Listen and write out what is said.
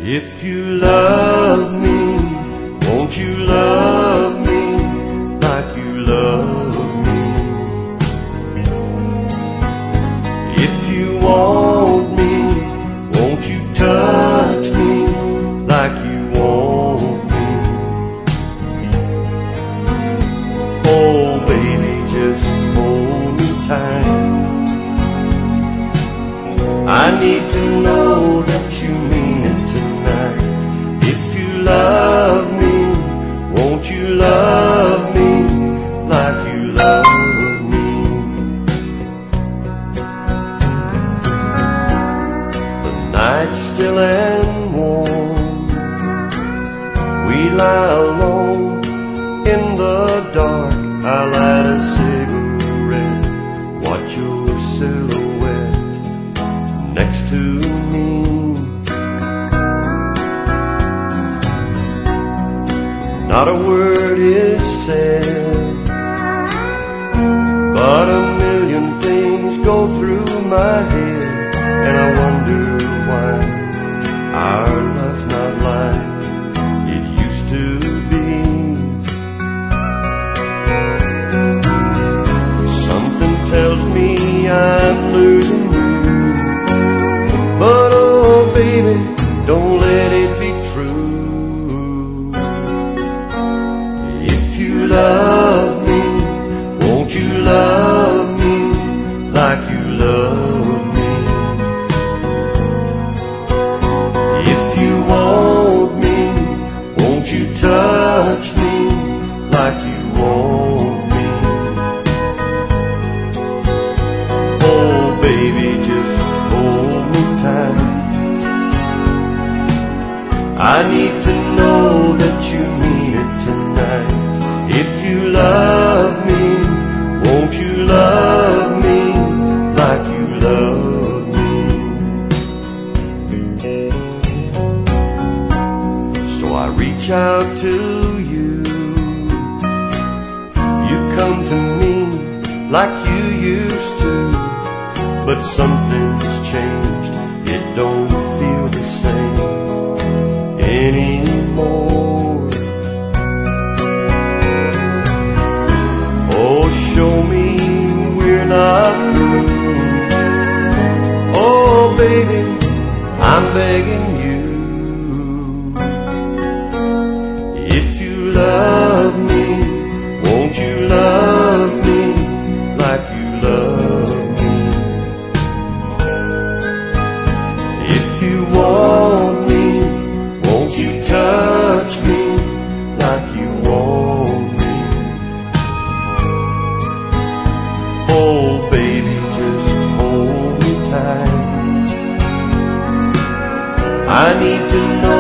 If you love me, won't you love me like you love me? If you want me, won't you touch me like you want me? Oh baby, just hold me tight. I need to know that you mean it tonight. If you love me, won't you love me like you love me? The night's still and warm. We lie alone in the dark. I light a cigarette, watch your silhouette next to me. Not a word is said, but a million things go through my head, and I wonder why our love's not like it used to be. Something tells me I'm losing you, but oh baby, don't let it be true. If you love me, won't you love me like you love me? If you want me, won't you touch me like you want me? Oh baby, just hold me tight. I need to know that you mean it tonight. If you love me, won't you love me like you love me? So I reach out to you. You come to me like you used to, but something's changed. It don't feel the same anymore. Oh, show me we're not through. Oh, baby, I'm begging you. If you love me, won't you love me like you love me? If you want me, won't you touch me like you want me? Oh baby, just hold me tight. I need to know